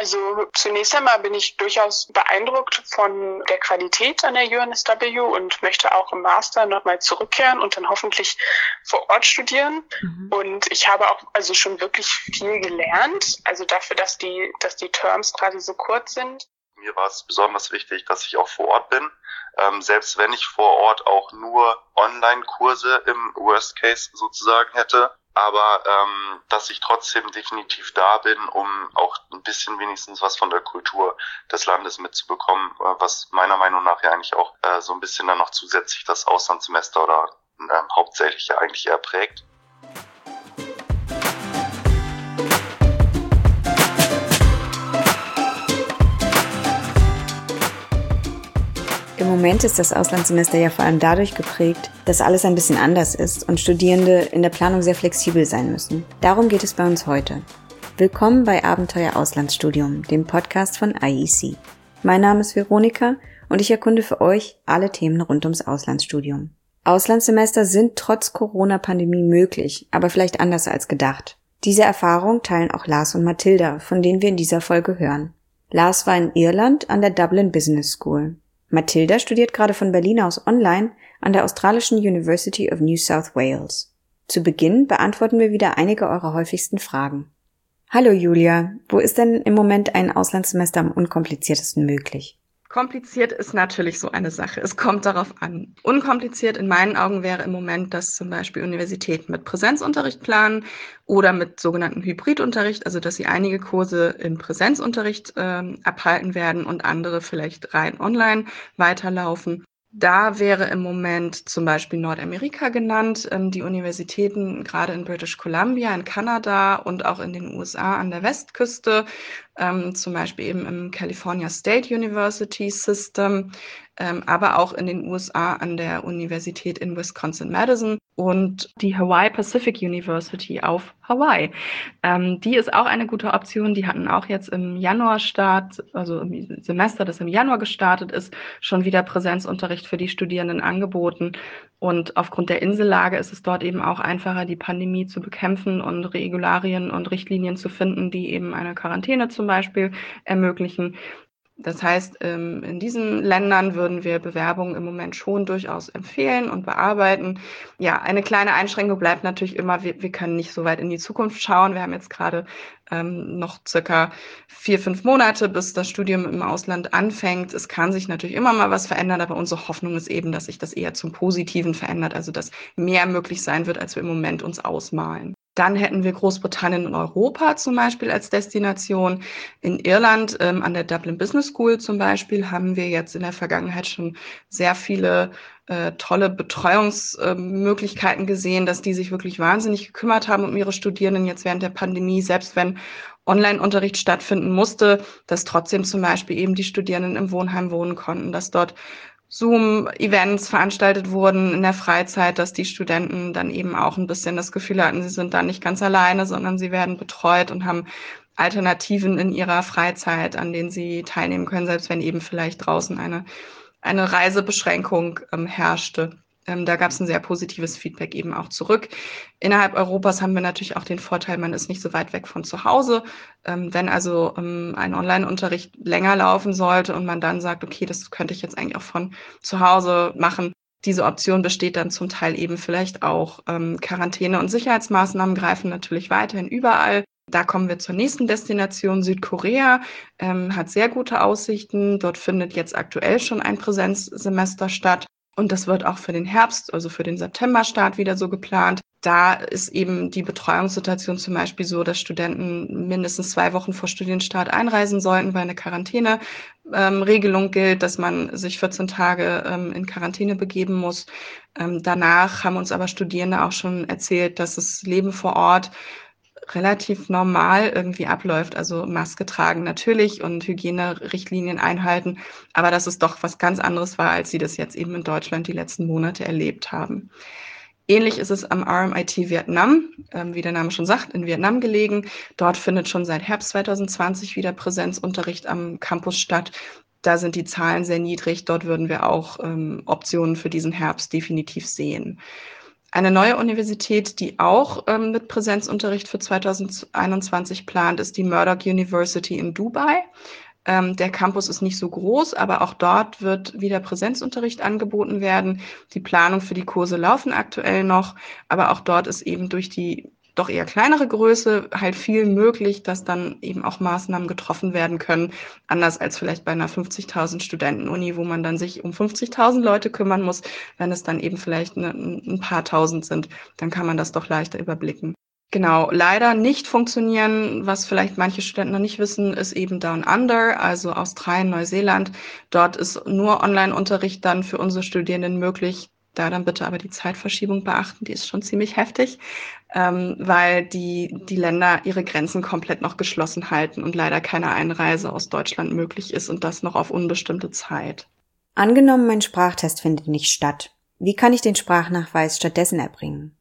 Also zunächst einmal bin ich durchaus beeindruckt von der Qualität an der UNSW und möchte auch im Master nochmal zurückkehren und dann hoffentlich vor Ort studieren. Und ich habe auch also schon wirklich viel gelernt, also dafür, dass die Terms quasi so kurz sind. Mir war es besonders wichtig, dass ich auch vor Ort bin. Selbst wenn ich vor Ort auch nur Online-Kurse im Worst Case sozusagen hätte, aber dass ich trotzdem definitiv da bin, um auch ein bisschen wenigstens was von der Kultur des Landes mitzubekommen, was meiner Meinung nach ja eigentlich auch so ein bisschen dann noch zusätzlich das Auslandssemester oder hauptsächlich ja eigentlich eher prägt. Im Moment ist das Auslandssemester ja vor allem dadurch geprägt, dass alles ein bisschen anders ist und Studierende in der Planung sehr flexibel sein müssen. Darum geht es bei uns heute. Willkommen bei Abenteuer Auslandsstudium, dem Podcast von IEC. Mein Name ist Veronika und ich erkunde für euch alle Themen rund ums Auslandsstudium. Auslandssemester sind trotz Corona-Pandemie möglich, aber vielleicht anders als gedacht. Diese Erfahrung teilen auch Lars und Mathilda, von denen wir in dieser Folge hören. Lars war in Irland an der Dublin Business School. Mathilda studiert gerade von Berlin aus online an der australischen University of New South Wales. Zu Beginn beantworten wir wieder einige eurer häufigsten Fragen. Hallo Julia, wo ist denn im Moment ein Auslandssemester am unkompliziertesten möglich? Kompliziert ist natürlich so eine Sache. Es kommt darauf an. Unkompliziert in meinen Augen wäre im Moment, dass zum Beispiel Universitäten mit Präsenzunterricht planen oder mit sogenannten Hybridunterricht, also dass sie einige Kurse in Präsenzunterricht abhalten werden und andere vielleicht rein online weiterlaufen. Da wäre im Moment zum Beispiel Nordamerika genannt, die Universitäten gerade in British Columbia, in Kanada und auch in den USA an der Westküste, zum Beispiel eben im California State University System, aber auch in den USA an der Universität in Wisconsin-Madison und die Hawaii Pacific University auf Hawaii. Die ist auch eine gute Option. Die hatten auch jetzt im Januar-Start, also im Semester, das im Januar gestartet ist, schon wieder Präsenzunterricht für die Studierenden angeboten. Und aufgrund der Insellage ist es dort eben auch einfacher, die Pandemie zu bekämpfen und Regularien und Richtlinien zu finden, die eben eine Quarantäne zum Beispiel ermöglichen. Das heißt, in diesen Ländern würden wir Bewerbungen im Moment schon durchaus empfehlen und bearbeiten. Ja, eine kleine Einschränkung bleibt natürlich immer, wir können nicht so weit in die Zukunft schauen. Wir haben jetzt gerade noch circa 4-5 Monate, bis das Studium im Ausland anfängt. Es kann sich natürlich immer mal was verändern, aber unsere Hoffnung ist eben, dass sich das eher zum Positiven verändert, also dass mehr möglich sein wird, als wir im Moment uns ausmalen. Dann hätten wir Großbritannien und Europa zum Beispiel als Destination. In Irland, an der Dublin Business School zum Beispiel, haben wir jetzt in der Vergangenheit schon sehr viele tolle Betreuungsmöglichkeiten gesehen, dass die sich wirklich wahnsinnig gekümmert haben um ihre Studierenden jetzt während der Pandemie, selbst wenn Online-Unterricht stattfinden musste, dass trotzdem zum Beispiel eben die Studierenden im Wohnheim wohnen konnten, dass dort Zoom-Events veranstaltet wurden in der Freizeit, dass die Studenten dann eben auch ein bisschen das Gefühl hatten, sie sind da nicht ganz alleine, sondern sie werden betreut und haben Alternativen in ihrer Freizeit, an denen sie teilnehmen können, selbst wenn eben vielleicht draußen eine Reisebeschränkung herrschte. Da gab es ein sehr positives Feedback eben auch zurück. Innerhalb Europas haben wir natürlich auch den Vorteil, man ist nicht so weit weg von zu Hause. Wenn also ein Online-Unterricht länger laufen sollte und man dann sagt, okay, das könnte ich jetzt eigentlich auch von zu Hause machen, diese Option besteht dann zum Teil eben vielleicht auch. Quarantäne- und Sicherheitsmaßnahmen greifen natürlich weiterhin überall. Da kommen wir zur nächsten Destination. Südkorea hat sehr gute Aussichten. Dort findet jetzt aktuell schon ein Präsenzsemester statt. Und das wird auch für den Herbst, also für den Septemberstart wieder so geplant. Da ist eben die Betreuungssituation zum Beispiel so, dass Studenten mindestens 2 Wochen vor Studienstart einreisen sollten, weil eine Quarantäne-Regelung gilt, dass man sich 14 Tage in Quarantäne begeben muss. Danach haben uns aber Studierende auch schon erzählt, dass das Leben vor Ort relativ normal irgendwie abläuft, also Maske tragen natürlich und Hygienerichtlinien einhalten, aber dass es doch was ganz anderes war, als sie das jetzt eben in Deutschland die letzten Monate erlebt haben. Ähnlich ist es am RMIT Vietnam, wie der Name schon sagt, in Vietnam gelegen. Dort findet schon seit Herbst 2020 wieder Präsenzunterricht am Campus statt. Da sind die Zahlen sehr niedrig. Dort würden wir auch Optionen für diesen Herbst definitiv sehen. Eine neue Universität, die auch mit Präsenzunterricht für 2021 plant, ist die Murdoch University in Dubai. Der Campus ist nicht so groß, aber auch dort wird wieder Präsenzunterricht angeboten werden. Die Planung für die Kurse laufen aktuell noch, aber auch dort ist eben durch die doch eher kleinere Größe halt viel möglich, dass dann eben auch Maßnahmen getroffen werden können, anders als vielleicht bei einer 50.000 Studenten-Uni, wo man dann sich um 50.000 Leute kümmern muss. Wenn es dann eben vielleicht ein paar tausend sind, dann kann man das doch leichter überblicken. Genau, leider nicht funktionieren, was vielleicht manche Studenten noch nicht wissen, ist eben Down Under, also Australien, Neuseeland. Dort ist nur Online-Unterricht dann für unsere Studierenden möglich. Da dann bitte aber die Zeitverschiebung beachten, die ist schon ziemlich heftig, weil die Länder ihre Grenzen komplett noch geschlossen halten und leider keine Einreise aus Deutschland möglich ist und das noch auf unbestimmte Zeit. Angenommen, mein Sprachtest findet nicht statt. Wie kann ich den Sprachnachweis stattdessen erbringen?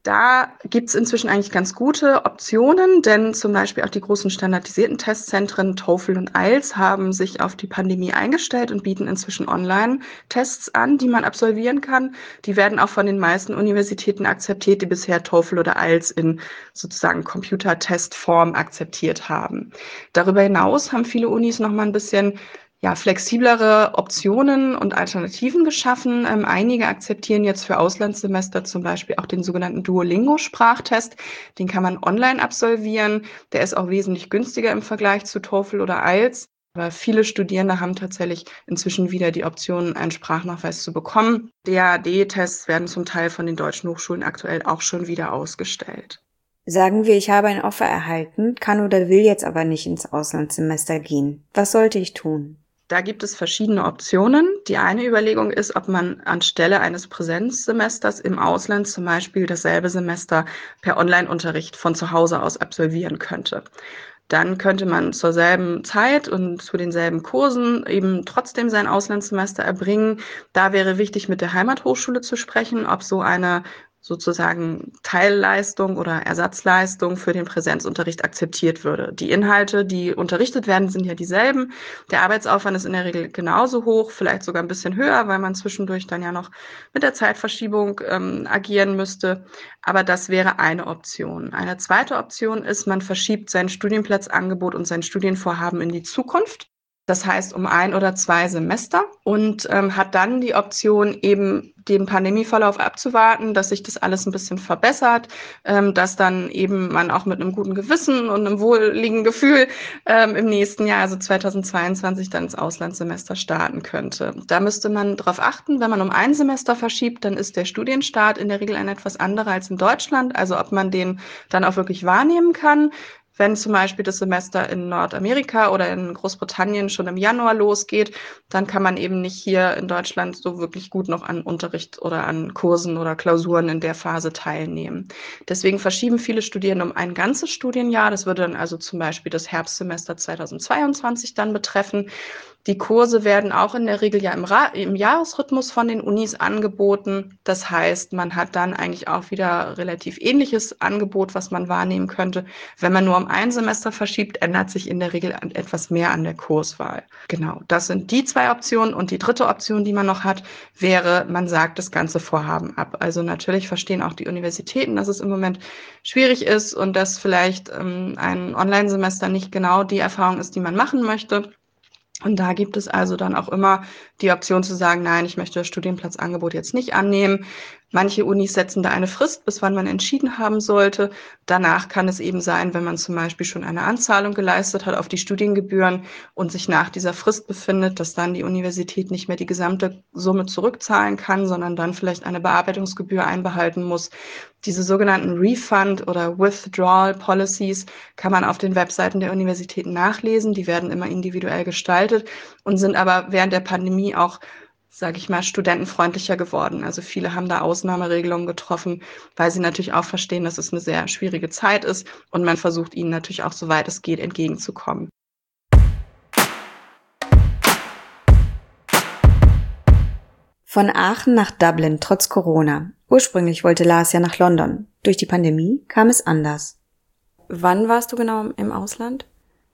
Da gibt's inzwischen eigentlich ganz gute Optionen, denn zum Beispiel auch die großen standardisierten Testzentren TOEFL und IELTS haben sich auf die Pandemie eingestellt und bieten inzwischen Online-Tests an, die man absolvieren kann. Die werden auch von den meisten Universitäten akzeptiert, die bisher TOEFL oder IELTS in sozusagen Computertestform akzeptiert haben. Darüber hinaus haben viele Unis noch mal ein bisschen flexiblere Optionen und Alternativen geschaffen. Einige akzeptieren jetzt für Auslandssemester zum Beispiel auch den sogenannten Duolingo-Sprachtest. Den kann man online absolvieren. Der ist auch wesentlich günstiger im Vergleich zu TOEFL oder IELTS. Aber viele Studierende haben tatsächlich inzwischen wieder die Option, einen Sprachnachweis zu bekommen. DAAD-Tests werden zum Teil von den deutschen Hochschulen aktuell auch schon wieder ausgestellt. Sagen wir, ich habe ein Offer erhalten, kann oder will jetzt aber nicht ins Auslandssemester gehen. Was sollte ich tun? Da gibt es verschiedene Optionen. Die eine Überlegung ist, ob man anstelle eines Präsenzsemesters im Ausland zum Beispiel dasselbe Semester per Online-Unterricht von zu Hause aus absolvieren könnte. Dann könnte man zur selben Zeit und zu denselben Kursen eben trotzdem sein Auslandssemester erbringen. Da wäre wichtig, mit der Heimathochschule zu sprechen, ob so eine sozusagen Teilleistung oder Ersatzleistung für den Präsenzunterricht akzeptiert würde. Die Inhalte, die unterrichtet werden, sind ja dieselben. Der Arbeitsaufwand ist in der Regel genauso hoch, vielleicht sogar ein bisschen höher, weil man zwischendurch dann ja noch mit der Zeitverschiebung agieren müsste. Aber das wäre eine Option. Eine zweite Option ist, man verschiebt sein Studienplatzangebot und sein Studienvorhaben in die Zukunft. Das heißt um 1 oder 2 Semester und hat dann die Option, eben den Pandemieverlauf abzuwarten, dass sich das alles ein bisschen verbessert, dass dann eben man auch mit einem guten Gewissen und einem wohlliegenden Gefühl im nächsten Jahr, also 2022, dann ins Auslandssemester starten könnte. Da müsste man darauf achten, wenn man um 1 Semester verschiebt, dann ist der Studienstart in der Regel ein etwas anderer als in Deutschland, also ob man den dann auch wirklich wahrnehmen kann. Wenn zum Beispiel das Semester in Nordamerika oder in Großbritannien schon im Januar losgeht, dann kann man eben nicht hier in Deutschland so wirklich gut noch an Unterricht oder an Kursen oder Klausuren in der Phase teilnehmen. Deswegen verschieben viele Studierende um ein ganzes Studienjahr. Das würde dann also zum Beispiel das Herbstsemester 2022 dann betreffen. Die Kurse werden auch in der Regel ja im Jahresrhythmus von den Unis angeboten. Das heißt, man hat dann eigentlich auch wieder relativ ähnliches Angebot, was man wahrnehmen könnte. Wenn man nur um ein Semester verschiebt, ändert sich in der Regel etwas mehr an der Kurswahl. Genau, das sind die 2 Optionen. Und die dritte Option, die man noch hat, wäre, man sagt das ganze Vorhaben ab. Also natürlich verstehen auch die Universitäten, dass es im Moment schwierig ist und dass vielleicht ein Online-Semester nicht genau die Erfahrung ist, die man machen möchte. Und da gibt es also dann auch immer die Option zu sagen, nein, ich möchte das Studienplatzangebot jetzt nicht annehmen. Manche Unis setzen da eine Frist, bis wann man entschieden haben sollte. Danach kann es eben sein, wenn man zum Beispiel schon eine Anzahlung geleistet hat auf die Studiengebühren und sich nach dieser Frist befindet, dass dann die Universität nicht mehr die gesamte Summe zurückzahlen kann, sondern dann vielleicht eine Bearbeitungsgebühr einbehalten muss. Diese sogenannten Refund- oder Withdrawal-Policies kann man auf den Webseiten der Universitäten nachlesen. Die werden immer individuell gestaltet und sind aber während der Pandemie auch, sage ich mal, studentenfreundlicher geworden. Also viele haben da Ausnahmeregelungen getroffen, weil sie natürlich auch verstehen, dass es eine sehr schwierige Zeit ist und man versucht ihnen natürlich auch, soweit es geht, entgegenzukommen. Von Aachen nach Dublin trotz Corona. Ursprünglich wollte Lars ja nach London. Durch die Pandemie kam es anders. Wann warst du genau im Ausland?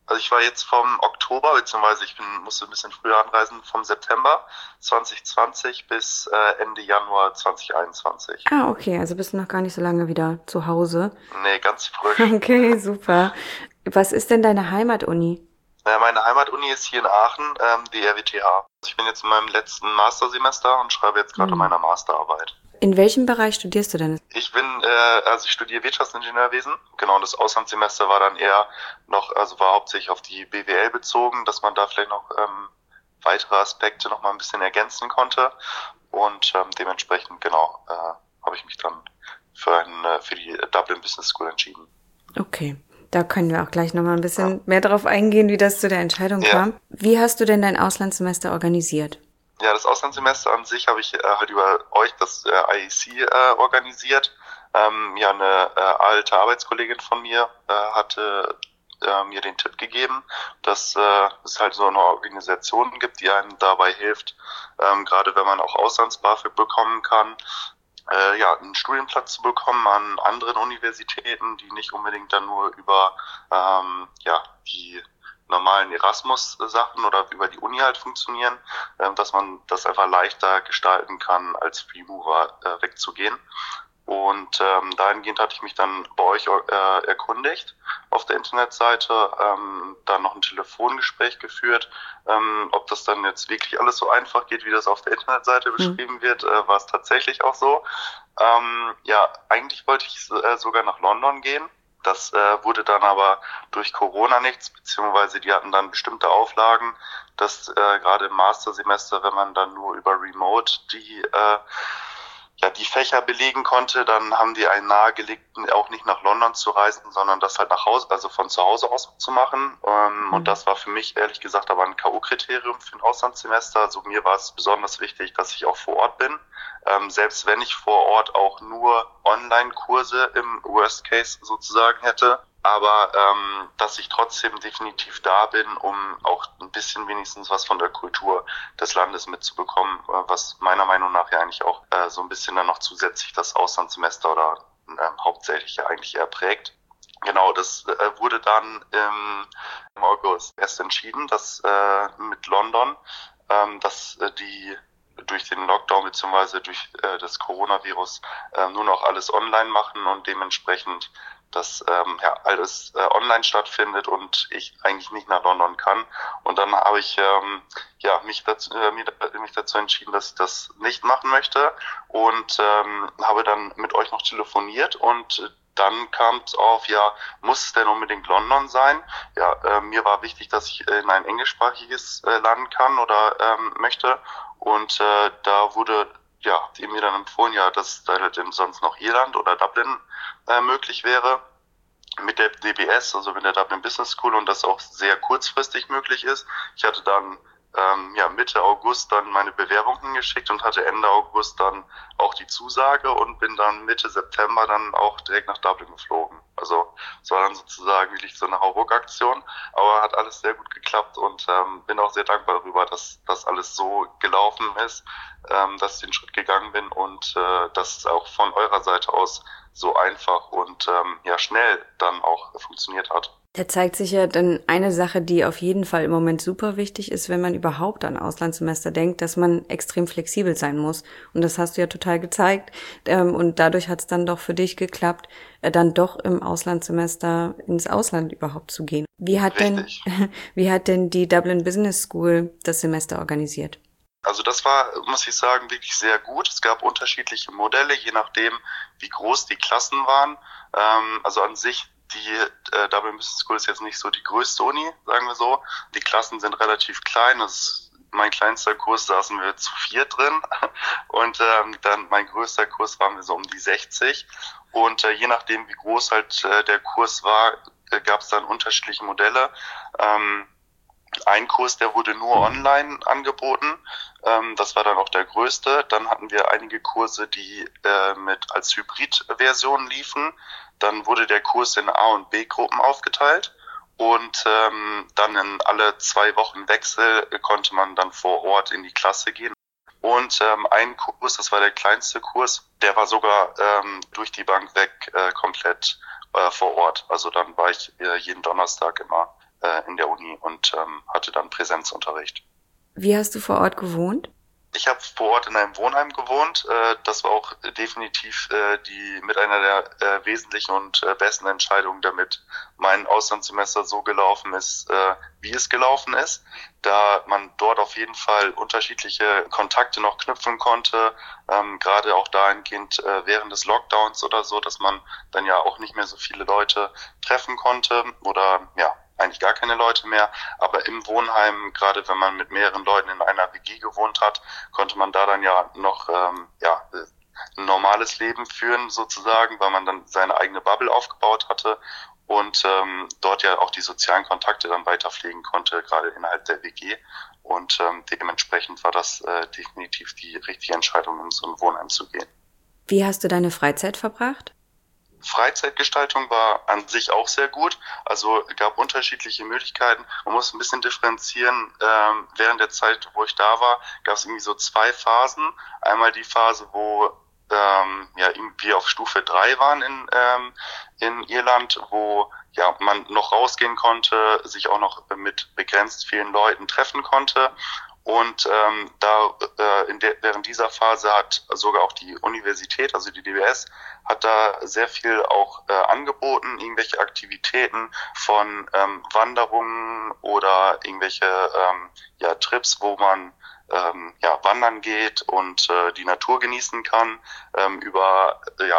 Also ich war jetzt vom Oktober, beziehungsweise musste ein bisschen früher anreisen, vom September 2020 bis Ende Januar 2021. Ah, okay, also bist du noch gar nicht so lange wieder zu Hause. Nee, ganz frisch. Okay, super. Was ist denn deine Heimatuni? Meine Heimatuni ist hier in Aachen, die RWTH. Ich bin jetzt in meinem letzten Mastersemester und schreibe jetzt gerade an meiner Masterarbeit. In welchem Bereich studierst du denn? Ich studiere Wirtschaftsingenieurwesen. Genau, und das Auslandssemester war dann war hauptsächlich auf die BWL bezogen, dass man da vielleicht noch weitere Aspekte noch mal ein bisschen ergänzen konnte. Und dementsprechend, habe ich mich dann für die Dublin Business School entschieden. Okay, da können wir auch gleich noch mal ein bisschen mehr darauf eingehen, wie das zu der Entscheidung kam. Wie hast du denn dein Auslandssemester organisiert? Ja, das Auslandssemester an sich habe ich halt über euch, das IEC, organisiert. Eine alte Arbeitskollegin von mir hatte mir den Tipp gegeben, dass es halt so eine Organisation gibt, die einem dabei hilft, gerade wenn man auch Auslands-BAföG bekommen kann, einen Studienplatz zu bekommen an anderen Universitäten, die nicht unbedingt dann nur über die normalen Erasmus-Sachen oder über die Uni halt funktionieren, dass man das einfach leichter gestalten kann, als Freemover wegzugehen. Und dahingehend hatte ich mich dann bei euch erkundigt auf der Internetseite, dann noch ein Telefongespräch geführt. Ob das dann jetzt wirklich alles so einfach geht, wie das auf der Internetseite beschrieben wird, war es tatsächlich auch so. Eigentlich wollte ich sogar nach London gehen. Das wurde dann aber durch Corona nichts, beziehungsweise die hatten dann bestimmte Auflagen, dass gerade im Mastersemester, wenn man dann nur über Remote die Fächer belegen konnte, dann haben die einen nahegelegt, auch nicht nach London zu reisen, sondern das halt nach Hause, also von zu Hause aus zu machen. Und das war für mich ehrlich gesagt aber ein K.O.-Kriterium für ein Auslandssemester. Also mir war es besonders wichtig, dass ich auch vor Ort bin. Selbst wenn ich vor Ort auch nur Online-Kurse im Worst Case sozusagen hätte. Aber dass ich trotzdem definitiv da bin, um auch ein bisschen wenigstens was von der Kultur des Landes mitzubekommen, was meiner Meinung nach ja eigentlich auch so ein bisschen dann noch zusätzlich das Auslandssemester oder hauptsächlich ja eigentlich eher prägt. Genau, das wurde dann im August erst entschieden, dass mit London, dass die durch den Lockdown bzw. durch das Coronavirus nur noch alles online machen und dementsprechend dass alles online stattfindet und ich eigentlich nicht nach London kann. Und dann habe ich mich dazu entschieden, dass ich das nicht machen möchte und habe dann mit euch noch telefoniert und dann kam es auf, muss es denn unbedingt London sein? Mir war wichtig, dass ich in ein englischsprachiges Land kann oder möchte und da wurde die mir dann empfohlen, dass da halt sonst noch Irland oder Dublin möglich wäre mit der DBS, also mit der Dublin Business School und das auch sehr kurzfristig möglich ist. Ich hatte dann Mitte August dann meine Bewerbung hingeschickt und hatte Ende August dann auch die Zusage und bin dann Mitte September dann auch direkt nach Dublin geflogen. Also es war dann sozusagen wirklich so eine Hauruck-Aktion, aber hat alles sehr gut geklappt und bin auch sehr dankbar darüber, dass das alles so gelaufen ist, dass ich den Schritt gegangen bin und dass es auch von eurer Seite aus so einfach und schnell dann auch funktioniert hat. Da zeigt sich ja dann eine Sache, die auf jeden Fall im Moment super wichtig ist, wenn man überhaupt an Auslandssemester denkt, dass man extrem flexibel sein muss. Und das hast du ja total gezeigt. Und dadurch hat es dann doch für dich geklappt, dann doch im Auslandssemester ins Ausland überhaupt zu gehen. Wie hat denn die Dublin Business School das Semester organisiert? Also das war, muss ich sagen, wirklich sehr gut. Es gab unterschiedliche Modelle, je nachdem, wie groß die Klassen waren. Also an sich, die Dublin Business School ist jetzt nicht so die größte Uni, sagen wir so. Die Klassen sind relativ klein. Mein kleinster Kurs saßen wir zu 4 drin und dann mein größter Kurs waren wir so um die 60. Und je nachdem, wie groß halt der Kurs war, gab es dann unterschiedliche Modelle. Ein Kurs, der wurde nur online angeboten. Das war dann auch der größte. Dann hatten wir einige Kurse, die als Hybrid-Version liefen. Dann wurde der Kurs in A- und B-Gruppen aufgeteilt. Und dann in alle 2 Wochen Wechsel konnte man dann vor Ort in die Klasse gehen. Und ein Kurs, das war der kleinste Kurs, der war sogar durch die Bank weg komplett vor Ort. Also dann war ich jeden Donnerstag immer in der Uni und hatte dann Präsenzunterricht. Wie hast du vor Ort gewohnt? Ich habe vor Ort in einem Wohnheim gewohnt. Das war auch definitiv die mit einer der wesentlichen und besten Entscheidungen, damit mein Auslandssemester so gelaufen ist, wie es gelaufen ist, da man dort auf jeden Fall unterschiedliche Kontakte noch knüpfen konnte, gerade auch dahingehend während des Lockdowns oder so, dass man dann ja auch nicht mehr so viele Leute treffen konnte oder ja, eigentlich gar keine Leute mehr, aber im Wohnheim, gerade wenn man mit mehreren Leuten in einer WG gewohnt hat, konnte man da dann ja noch ein normales Leben führen sozusagen, weil man dann seine eigene Bubble aufgebaut hatte und dort ja auch die sozialen Kontakte dann weiter pflegen konnte, gerade innerhalb der WG und dementsprechend war das definitiv die richtige Entscheidung, in so ein Wohnheim zu gehen. Wie hast du deine Freizeit verbracht? Freizeitgestaltung war an sich auch sehr gut. Also gab unterschiedliche Möglichkeiten. Man muss ein bisschen differenzieren. Während der Zeit, wo ich da war, gab es irgendwie so 2 Phasen. Einmal die Phase, wo irgendwie auf Stufe 3 waren in Irland, wo ja man noch rausgehen konnte, sich auch noch mit begrenzt vielen Leuten treffen konnte. Und während dieser Phase hat sogar auch die Universität, also die DBS, hat da sehr viel auch angeboten, irgendwelche Aktivitäten von Wanderungen oder irgendwelche Trips, wo man wandern geht und die Natur genießen kann, über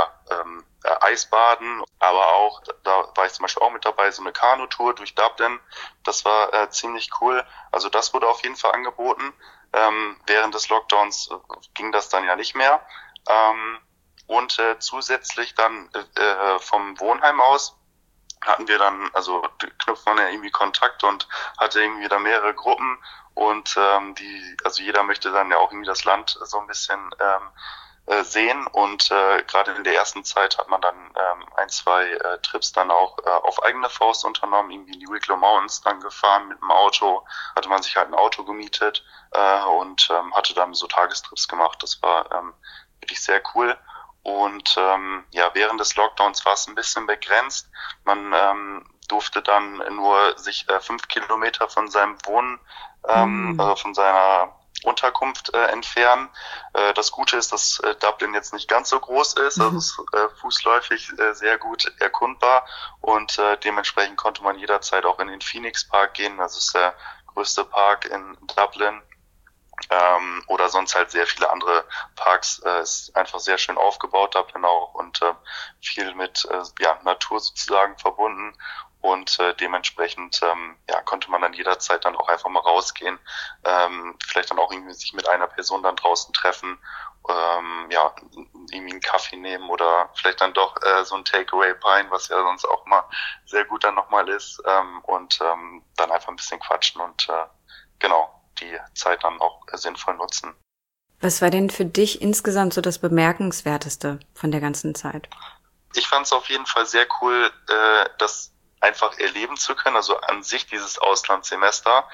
Eisbaden, aber auch, da war ich zum Beispiel auch mit dabei, so eine Kanutour durch Dublin, das war ziemlich cool, also das wurde auf jeden Fall angeboten, während des Lockdowns ging das dann ja nicht mehr und zusätzlich dann vom Wohnheim aus hatten wir dann, also knüpft man ja irgendwie Kontakt und hatte irgendwie da mehrere Gruppen und also jeder möchte dann ja auch irgendwie das Land so ein bisschen sehen und gerade in der ersten Zeit hat man dann 1-2 Trips dann auch auf eigene Faust unternommen, irgendwie in die Wicklow Mountains dann gefahren mit dem Auto, hatte man sich halt ein Auto gemietet und hatte dann so Tagestrips gemacht, das war wirklich sehr cool. Und während des Lockdowns war es ein bisschen begrenzt. Man durfte dann nur sich 5 Kilometer von seinem von seiner Unterkunft entfernen. Das Gute ist, dass Dublin jetzt nicht ganz so groß ist, also es ist fußläufig sehr gut erkundbar und dementsprechend konnte man jederzeit auch in den Phoenix Park gehen, das ist der größte Park in Dublin. Oder sonst halt sehr viele andere Parks, ist einfach sehr schön aufgebaut, Dublin auch und viel mit Natur sozusagen verbunden und dementsprechend konnte man dann jederzeit dann auch einfach mal rausgehen, vielleicht dann auch irgendwie sich mit einer Person dann draußen treffen, irgendwie einen Kaffee nehmen oder vielleicht dann doch so ein Takeaway-Pint, was ja sonst auch mal sehr gut dann nochmal ist und dann einfach ein bisschen quatschen und die Zeit dann auch sinnvoll nutzen. Was war denn für dich insgesamt so das Bemerkenswerteste von der ganzen Zeit? Ich fand es auf jeden Fall sehr cool, das einfach erleben zu können, also an sich dieses Auslandssemester,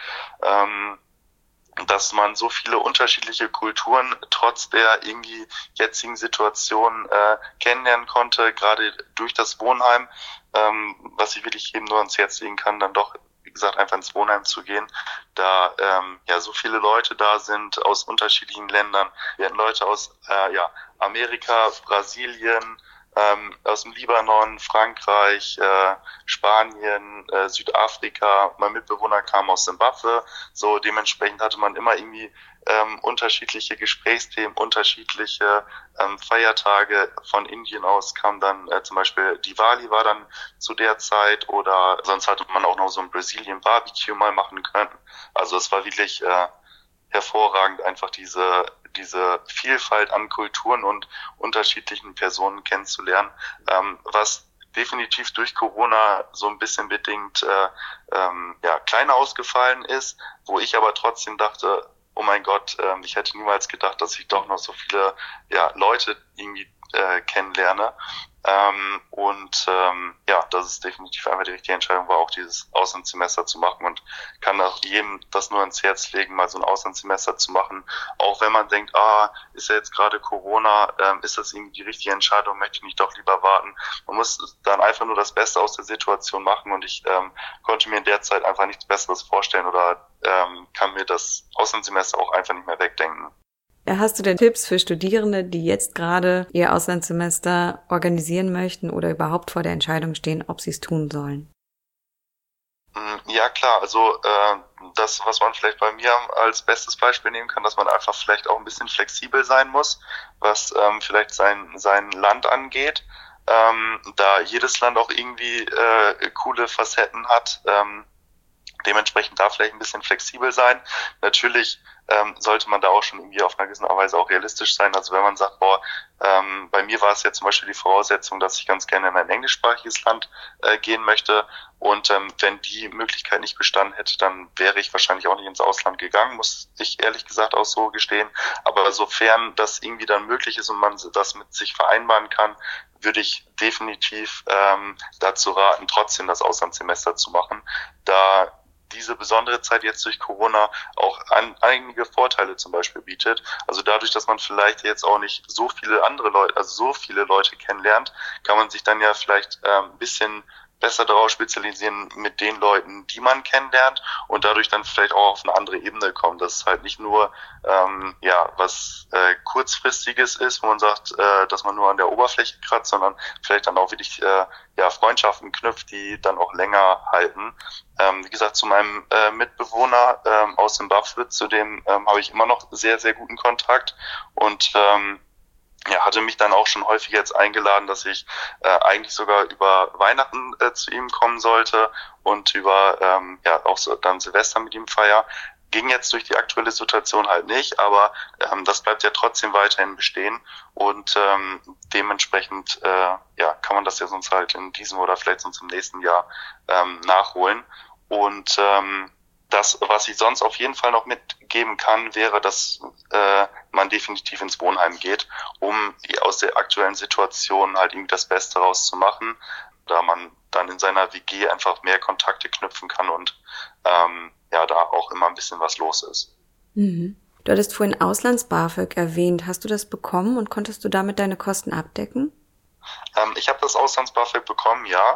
dass man so viele unterschiedliche Kulturen trotz der irgendwie jetzigen Situation kennenlernen konnte, gerade durch das Wohnheim, was ich wirklich jedem nur ans Herz legen kann, dann doch wie gesagt, einfach ins Wohnheim zu gehen, da so viele Leute da sind aus unterschiedlichen Ländern. Wir hatten Leute aus Amerika, Brasilien, aus dem Libanon, Frankreich, Spanien, Südafrika. Mein Mitbewohner kam aus Simbabwe. So dementsprechend hatte man immer irgendwie unterschiedliche Gesprächsthemen, unterschiedliche Feiertage. Von Indien aus kam dann zum Beispiel Diwali war dann zu der Zeit oder sonst hatte man auch noch so ein Brazilian Barbecue mal machen können. Also es war wirklich hervorragend, einfach diese Vielfalt an Kulturen und unterschiedlichen Personen kennenzulernen, was definitiv durch Corona so ein bisschen bedingt kleiner ausgefallen ist, wo ich aber trotzdem dachte, oh mein Gott, ich hätte niemals gedacht, dass ich doch noch so viele Leute irgendwie kennenlerne. Das ist definitiv einfach die richtige Entscheidung, war auch dieses Auslandssemester zu machen, und kann auch jedem das nur ans Herz legen, mal so ein Auslandssemester zu machen. Auch wenn man denkt, ist ja jetzt gerade Corona, ist das irgendwie die richtige Entscheidung, möchte ich nicht doch lieber warten. Man muss dann einfach nur das Beste aus der Situation machen, und ich konnte mir in der Zeit einfach nichts Besseres vorstellen oder kann mir das Auslandssemester auch einfach nicht mehr wegdenken. Hast du denn Tipps für Studierende, die jetzt gerade ihr Auslandssemester organisieren möchten oder überhaupt vor der Entscheidung stehen, ob sie es tun sollen? Ja, klar. Also das, was man vielleicht bei mir als bestes Beispiel nehmen kann, dass man einfach vielleicht auch ein bisschen flexibel sein muss, was vielleicht sein Land angeht, da jedes Land auch irgendwie coole Facetten hat. Dementsprechend da vielleicht ein bisschen flexibel sein. Natürlich sollte man da auch schon irgendwie auf einer gewissen Weise auch realistisch sein. Also wenn man sagt, bei mir war es jetzt zum Beispiel die Voraussetzung, dass ich ganz gerne in ein englischsprachiges Land gehen möchte, und wenn die Möglichkeit nicht bestanden hätte, dann wäre ich wahrscheinlich auch nicht ins Ausland gegangen, muss ich ehrlich gesagt auch so gestehen. Aber sofern das irgendwie dann möglich ist und man das mit sich vereinbaren kann, würde ich definitiv dazu raten, trotzdem das Auslandssemester zu machen, da diese besondere Zeit jetzt durch Corona auch einige Vorteile zum Beispiel bietet. Also dadurch, dass man vielleicht jetzt auch nicht so viele Leute kennenlernt, kann man sich dann ja vielleicht ein bisschen besser darauf spezialisieren mit den Leuten, die man kennenlernt, und dadurch dann vielleicht auch auf eine andere Ebene kommen. Dass es halt nicht nur was kurzfristiges ist, wo man sagt, dass man nur an der Oberfläche kratzt, sondern vielleicht dann auch wirklich Freundschaften knüpft, die dann auch länger halten. Wie gesagt, zu meinem Mitbewohner aus Zimbabwe, zu dem habe ich immer noch sehr, sehr guten Kontakt, und hatte mich dann auch schon häufig jetzt eingeladen, dass ich eigentlich sogar über Weihnachten zu ihm kommen sollte und über auch so dann Silvester mit ihm feiern. Ging jetzt durch die aktuelle Situation halt nicht, aber das bleibt ja trotzdem weiterhin bestehen, und dementsprechend kann man das ja sonst halt in diesem oder vielleicht sonst im nächsten Jahr nachholen. Und das, was ich sonst auf jeden Fall noch mitgeben kann, wäre, dass man definitiv ins Wohnheim geht, um aus der aktuellen Situation halt irgendwie das Beste rauszumachen, da man dann in seiner WG einfach mehr Kontakte knüpfen kann und da auch immer ein bisschen was los ist. Mhm. Du hattest vorhin Auslands-BAföG erwähnt. Hast du das bekommen und konntest du damit deine Kosten abdecken? Ich habe das Auslands-BAföG bekommen, ja.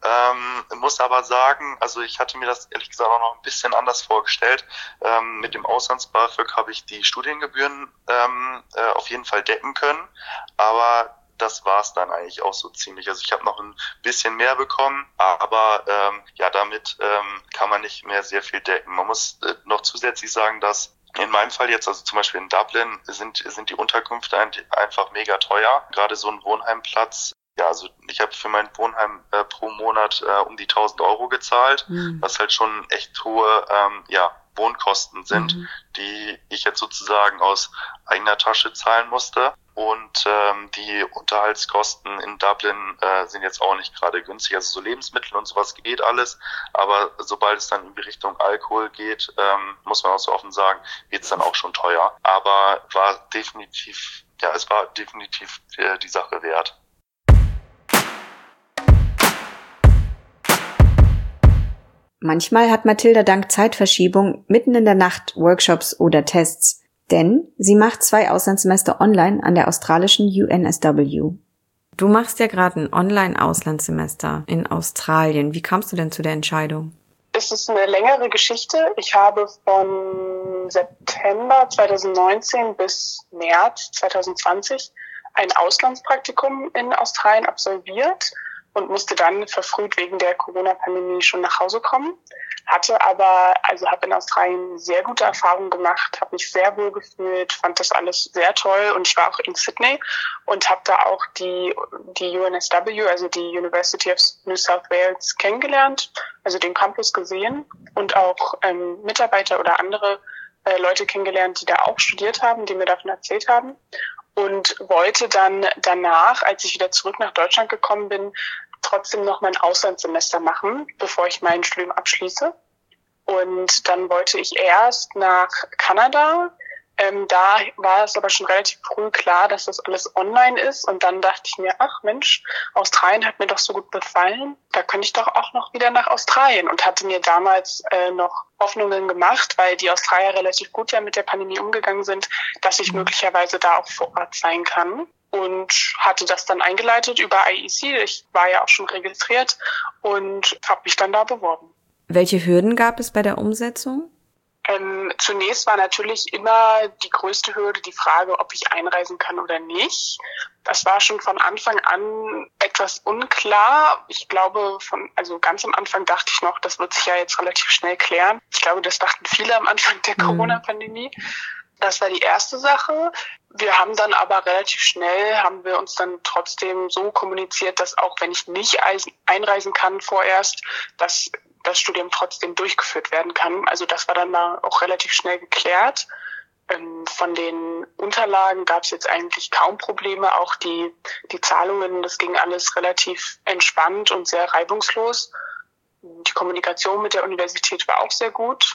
Muss aber sagen, also ich hatte mir das ehrlich gesagt auch noch ein bisschen anders vorgestellt. Mit dem Auslands-BAföG habe ich die Studiengebühren auf jeden Fall decken können, aber das war's dann eigentlich auch so ziemlich. Also ich habe noch ein bisschen mehr bekommen, aber damit kann man nicht mehr sehr viel decken. Man muss noch zusätzlich sagen, dass in meinem Fall jetzt, also zum Beispiel in Dublin, sind die Unterkünfte einfach mega teuer. Gerade so ein Wohnheimplatz. Ja, also ich habe für mein Wohnheim pro Monat um die 1.000 Euro gezahlt, was halt schon echt hohe Wohnkosten sind, die ich jetzt sozusagen aus eigener Tasche zahlen musste. Und die Unterhaltskosten in Dublin sind jetzt auch nicht gerade günstig. Also so Lebensmittel und sowas geht alles, aber sobald es dann in die Richtung Alkohol geht, muss man auch so offen sagen, wird es dann auch schon teuer. Aber es war definitiv die Sache wert. Manchmal hat Mathilda dank Zeitverschiebung mitten in der Nacht Workshops oder Tests, denn sie macht 2 Auslandssemester online an der australischen UNSW. Du machst ja gerade ein Online-Auslandssemester in Australien. Wie kamst du denn zu der Entscheidung? Es ist eine längere Geschichte. Ich habe von September 2019 bis März 2020 ein Auslandspraktikum in Australien absolviert und musste dann verfrüht wegen der Corona-Pandemie schon nach Hause kommen. Habe in Australien sehr gute Erfahrungen gemacht, habe mich sehr wohl gefühlt, fand das alles sehr toll, und ich war auch in Sydney und habe da auch die UNSW, also die University of New South Wales, kennengelernt, also den Campus gesehen und auch Mitarbeiter oder andere Leute kennengelernt, die da auch studiert haben, die mir davon erzählt haben, und wollte dann danach, als ich wieder zurück nach Deutschland gekommen bin, trotzdem noch mein Auslandssemester machen, bevor ich mein Studium abschließe. Und dann wollte ich erst nach Kanada, Da war es aber schon relativ früh klar, dass das alles online ist. Und dann dachte ich mir, ach Mensch, Australien hat mir doch so gut gefallen. Da könnte ich doch auch noch wieder nach Australien. Und hatte mir damals noch Hoffnungen gemacht, weil die Australier relativ gut ja mit der Pandemie umgegangen sind, dass ich möglicherweise da auch vor Ort sein kann. Und hatte das dann eingeleitet über IEC. Ich war ja auch schon registriert und habe mich dann da beworben. Welche Hürden gab es bei der Umsetzung? Zunächst war natürlich immer die größte Hürde die Frage, ob ich einreisen kann oder nicht. Das war schon von Anfang an etwas unklar. Ich glaube, ganz am Anfang dachte ich noch, das wird sich ja jetzt relativ schnell klären. Ich glaube, das dachten viele am Anfang der Corona-Pandemie. Das war die erste Sache. Wir haben dann aber relativ schnell, haben wir uns dann trotzdem so kommuniziert, dass auch wenn ich nicht einreisen kann vorerst, dass das Studium trotzdem durchgeführt werden kann. Also das war dann mal auch relativ schnell geklärt. Von den Unterlagen gab es jetzt eigentlich kaum Probleme. Auch die Zahlungen, das ging alles relativ entspannt und sehr reibungslos. Die Kommunikation mit der Universität war auch sehr gut.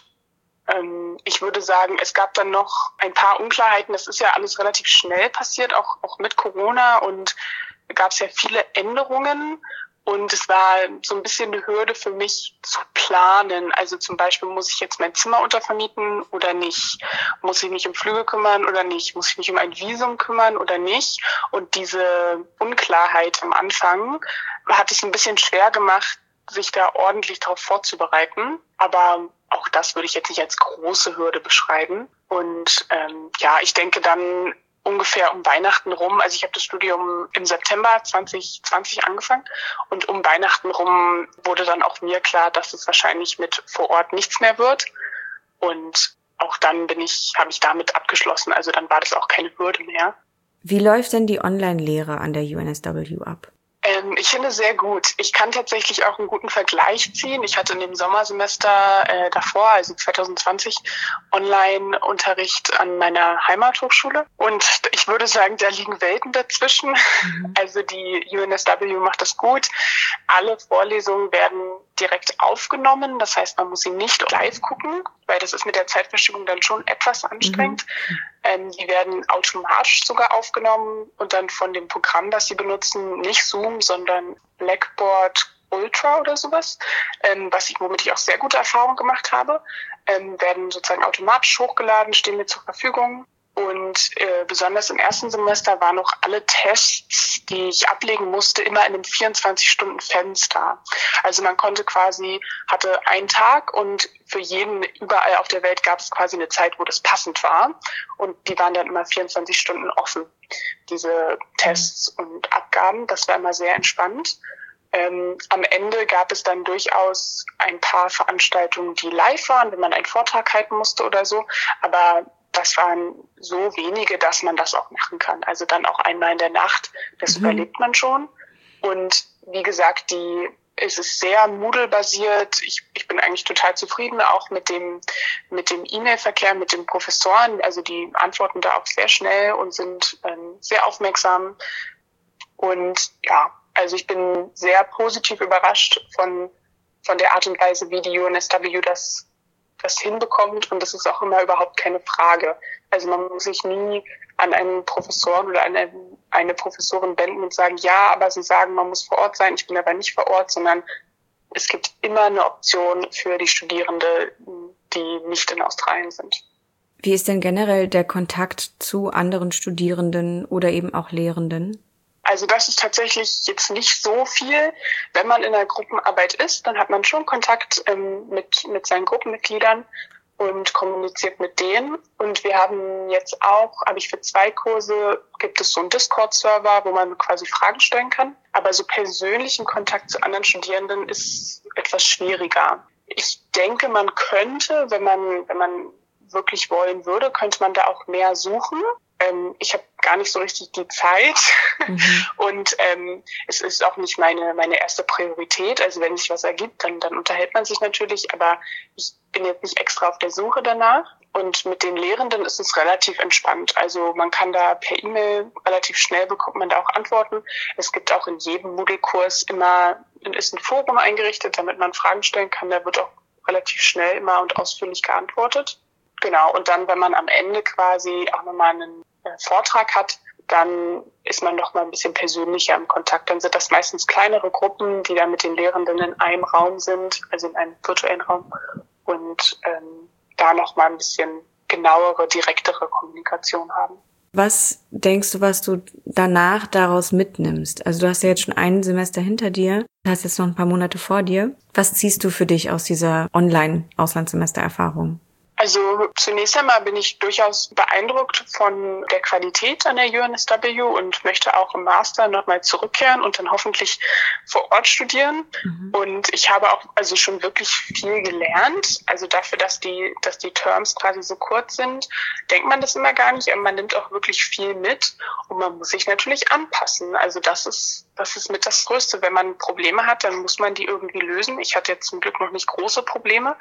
Ich würde sagen, es gab dann noch ein paar Unklarheiten. Das ist ja alles relativ schnell passiert, auch mit Corona, und gab es ja viele Änderungen. Und es war so ein bisschen eine Hürde für mich zu planen. Also zum Beispiel, muss ich jetzt mein Zimmer untervermieten oder nicht? Muss ich mich um Flüge kümmern oder nicht? Muss ich mich um ein Visum kümmern oder nicht? Und diese Unklarheit am Anfang hat es ein bisschen schwer gemacht, sich da ordentlich darauf vorzubereiten. Aber auch das würde ich jetzt nicht als große Hürde beschreiben. Und ich denke dann ungefähr um Weihnachten rum, also ich habe das Studium im September 2020 angefangen, und um Weihnachten rum wurde dann auch mir klar, dass es wahrscheinlich mit vor Ort nichts mehr wird. Und auch dann habe ich damit abgeschlossen, also dann war das auch keine Hürde mehr. Wie läuft denn die Online-Lehre an der UNSW ab? Ich finde sehr gut. Ich kann tatsächlich auch einen guten Vergleich ziehen. Ich hatte in dem Sommersemester davor, also 2020, Online-Unterricht an meiner Heimathochschule. Und ich würde sagen, da liegen Welten dazwischen. Also die UNSW macht das gut. Alle Vorlesungen werden direkt aufgenommen. Das heißt, man muss sie nicht live gucken, weil das ist mit der Zeitverschiebung dann schon etwas anstrengend. Die werden automatisch sogar aufgenommen und dann von dem Programm, das sie benutzen, nicht Zoom, sondern Blackboard Ultra oder sowas, womit ich auch sehr gute Erfahrungen gemacht habe, werden sozusagen automatisch hochgeladen, stehen mir zur Verfügung. Und besonders im ersten Semester waren noch alle Tests, die ich ablegen musste, immer in einem 24-Stunden-Fenster. Also man hatte einen Tag, und für jeden überall auf der Welt gab es quasi eine Zeit, wo das passend war. Und die waren dann immer 24 Stunden offen, diese Tests und Abgaben. Das war immer sehr entspannt. Am Ende gab es dann durchaus ein paar Veranstaltungen, die live waren, wenn man einen Vortrag halten musste oder so. Aber das waren so wenige, dass man das auch machen kann. Also dann auch einmal in der Nacht, das überlebt man schon. Und wie gesagt, es ist sehr Moodle-basiert. Ich bin eigentlich total zufrieden, auch mit dem E-Mail-Verkehr, mit den Professoren. Also die antworten da auch sehr schnell und sind sehr aufmerksam. Und ja, also ich bin sehr positiv überrascht von der Art und Weise, wie die UNSW das hinbekommt, und das ist auch immer überhaupt keine Frage. Also man muss sich nie an einen Professoren oder eine Professorin wenden und sagen, ja, aber sie sagen, man muss vor Ort sein, ich bin aber nicht vor Ort, sondern es gibt immer eine Option für die Studierende, die nicht in Australien sind. Wie ist denn generell der Kontakt zu anderen Studierenden oder eben auch Lehrenden? Also das ist tatsächlich jetzt nicht so viel. Wenn man in einer Gruppenarbeit ist, dann hat man schon Kontakt mit seinen Gruppenmitgliedern und kommuniziert mit denen. Und wir haben jetzt auch, für 2 Kurse gibt es so einen Discord-Server, wo man quasi Fragen stellen kann. Aber so persönlichen Kontakt zu anderen Studierenden ist etwas schwieriger. Ich denke, man könnte, wenn man wirklich wollen würde, könnte man da auch mehr suchen. Ich habe gar nicht so richtig die Zeit und es ist auch nicht meine erste Priorität. Also wenn sich was ergibt, dann unterhält man sich natürlich, aber ich bin jetzt nicht extra auf der Suche danach. Und mit den Lehrenden ist es relativ entspannt. Also man kann da per E-Mail relativ schnell bekommt man da auch Antworten. Es gibt auch in jedem Moodle-Kurs ist ein Forum eingerichtet, damit man Fragen stellen kann. Da wird auch relativ schnell immer und ausführlich geantwortet. Genau, und dann, wenn man am Ende quasi auch nochmal einen Vortrag hat, dann ist man noch mal ein bisschen persönlicher im Kontakt. Dann sind das meistens kleinere Gruppen, die dann mit den Lehrenden in einem Raum sind, also in einem virtuellen Raum, und da noch mal ein bisschen genauere, direktere Kommunikation haben. Was denkst du, was du danach daraus mitnimmst? Also du hast ja jetzt schon ein Semester hinter dir, hast jetzt noch ein paar Monate vor dir. Was ziehst du für dich aus dieser Online-Auslandssemester-Erfahrung? Also zunächst einmal bin ich durchaus beeindruckt von der Qualität an der UNSW und möchte auch im Master nochmal zurückkehren und dann hoffentlich vor Ort studieren. Und ich habe auch also schon wirklich viel gelernt. Also dafür, dass die Terms quasi so kurz sind, denkt man das immer gar nicht. Aber man nimmt auch wirklich viel mit und man muss sich natürlich anpassen. Also das ist mit das Größte. Wenn man Probleme hat, dann muss man die irgendwie lösen. Ich hatte jetzt zum Glück noch nicht große Probleme,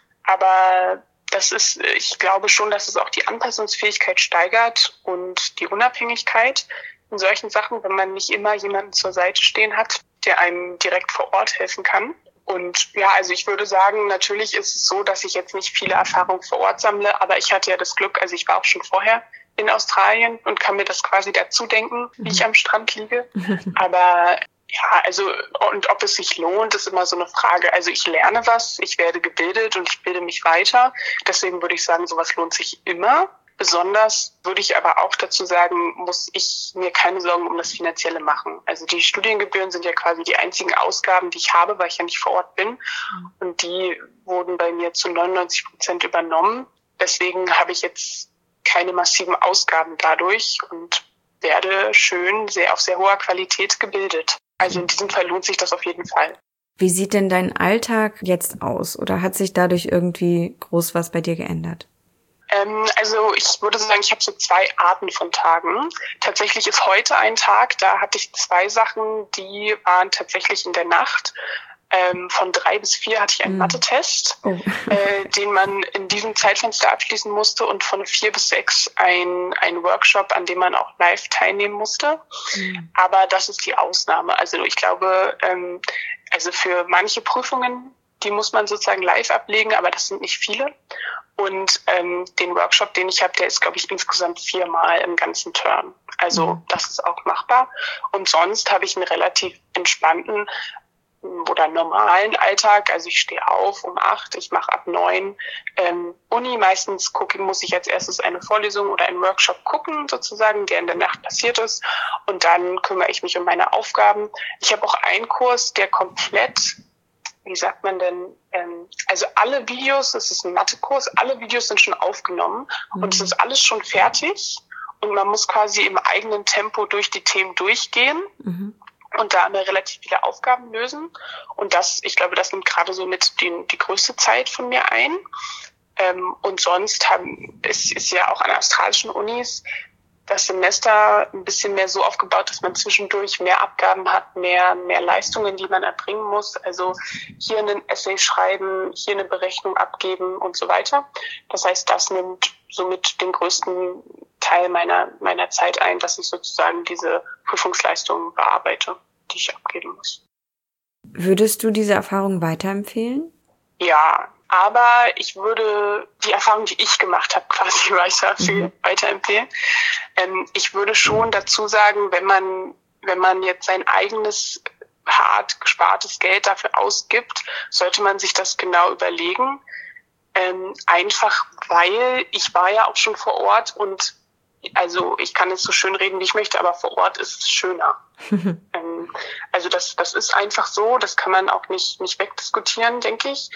aber ich glaube schon, dass es auch die Anpassungsfähigkeit steigert und die Unabhängigkeit in solchen Sachen, wenn man nicht immer jemanden zur Seite stehen hat, der einem direkt vor Ort helfen kann. Und ja, also ich würde sagen, natürlich ist es so, dass ich jetzt nicht viele Erfahrungen vor Ort sammle, aber ich hatte ja das Glück, also ich war auch schon vorher in Australien und kann mir das quasi dazu denken, wie ich am Strand liege. Aber ja, also, und ob es sich lohnt, ist immer so eine Frage. Also ich lerne was, ich werde gebildet und ich bilde mich weiter. Deswegen würde ich sagen, sowas lohnt sich immer. Besonders würde ich aber auch dazu sagen, muss ich mir keine Sorgen um das Finanzielle machen. Also die Studiengebühren sind ja quasi die einzigen Ausgaben, die ich habe, weil ich ja nicht vor Ort bin. Und die wurden bei mir zu 99% übernommen. Deswegen habe ich jetzt keine massiven Ausgaben dadurch und werde schön auf sehr hoher Qualität gebildet. Also in diesem Fall lohnt sich das auf jeden Fall. Wie sieht denn dein Alltag jetzt aus? Oder hat sich dadurch irgendwie groß was bei dir geändert? Also ich würde sagen, ich habe so 2 Arten von Tagen. Tatsächlich ist heute ein Tag, da hatte ich 2 Sachen, die waren tatsächlich in der Nacht. Von 3 bis 4 hatte ich einen Mathe-Test, den man in diesem Zeitfenster abschließen musste, und von 4 bis 6 ein Workshop, an dem man auch live teilnehmen musste. Aber das ist die Ausnahme. Also ich glaube, also für manche Prüfungen, die muss man sozusagen live ablegen, aber das sind nicht viele. Und den Workshop, den ich habe, der ist, glaube ich, insgesamt 4-mal im ganzen Term. Also das ist auch machbar. Und sonst habe ich einen relativ entspannten oder normalen Alltag. Also ich stehe auf um 8, ich mache ab 9 Uni. Meistens muss ich als erstes eine Vorlesung oder einen Workshop gucken, sozusagen, der in der Nacht passiert ist. Und dann kümmere ich mich um meine Aufgaben. Ich habe auch einen Kurs, der komplett, wie sagt man denn, also alle Videos, das ist ein Mathekurs, alle Videos sind schon aufgenommen und es ist alles schon fertig. Und man muss quasi im eigenen Tempo durch die Themen durchgehen. Und da immer relativ viele Aufgaben lösen. Und ich glaube, das nimmt gerade so mit die größte Zeit von mir ein. Und sonst ist ja auch an australischen Unis das Semester ein bisschen mehr so aufgebaut, dass man zwischendurch mehr Abgaben hat, mehr Leistungen, die man erbringen muss. Also hier einen Essay schreiben, hier eine Berechnung abgeben und so weiter. Das heißt, das nimmt somit den größten Teil meiner Zeit ein, dass ich sozusagen diese Prüfungsleistungen bearbeite, die ich abgeben muss. Würdest du diese Erfahrung weiterempfehlen? Ja, aber ich würde die Erfahrung, die ich gemacht habe, quasi weiterempfehlen. Ich würde schon dazu sagen, wenn man jetzt sein eigenes hart gespartes Geld dafür ausgibt, sollte man sich das genau überlegen. Einfach weil ich war ja auch schon vor Ort und also ich kann es so schön reden, wie ich möchte, aber vor Ort ist es schöner. Also das ist einfach so, das kann man auch nicht wegdiskutieren, denke ich.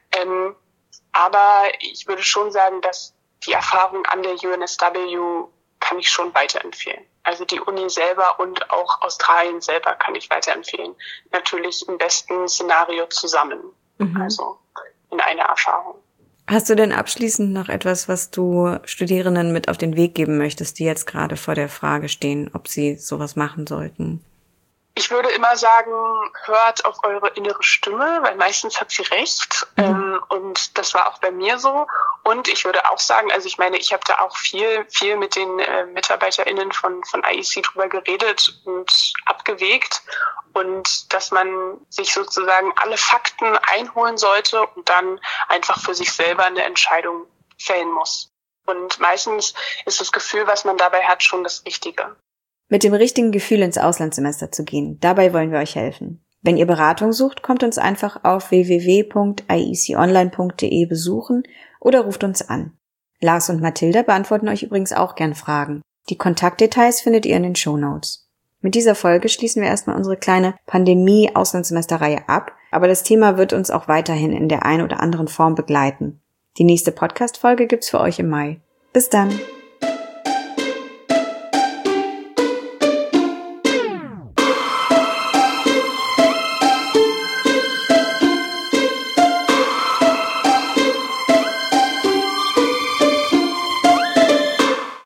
Aber ich würde schon sagen, dass die Erfahrung an der UNSW kann ich schon weiterempfehlen. Also die Uni selber und auch Australien selber kann ich weiterempfehlen. Natürlich im besten Szenario zusammen. Also in einer Erfahrung. Hast du denn abschließend noch etwas, was du Studierenden mit auf den Weg geben möchtest, die jetzt gerade vor der Frage stehen, ob sie sowas machen sollten? Ich würde immer sagen, hört auf eure innere Stimme, weil meistens hat sie recht. Und das war auch bei mir so. Und ich würde auch sagen, also ich meine, ich habe da auch viel mit den MitarbeiterInnen von IEC drüber geredet und abgewegt. Und dass man sich sozusagen alle Fakten einholen sollte und dann einfach für sich selber eine Entscheidung fällen muss. Und meistens ist das Gefühl, was man dabei hat, schon das Richtige. Mit dem richtigen Gefühl ins Auslandssemester zu gehen, dabei wollen wir euch helfen. Wenn ihr Beratung sucht, kommt uns einfach auf www.ieconline.de besuchen oder ruft uns an. Lars und Mathilda beantworten euch übrigens auch gern Fragen. Die Kontaktdetails findet ihr in den Shownotes. Mit dieser Folge schließen wir erstmal unsere kleine Pandemie-Auslandssemesterreihe ab, aber das Thema wird uns auch weiterhin in der einen oder anderen Form begleiten. Die nächste Podcast-Folge gibt's für euch im Mai. Bis dann!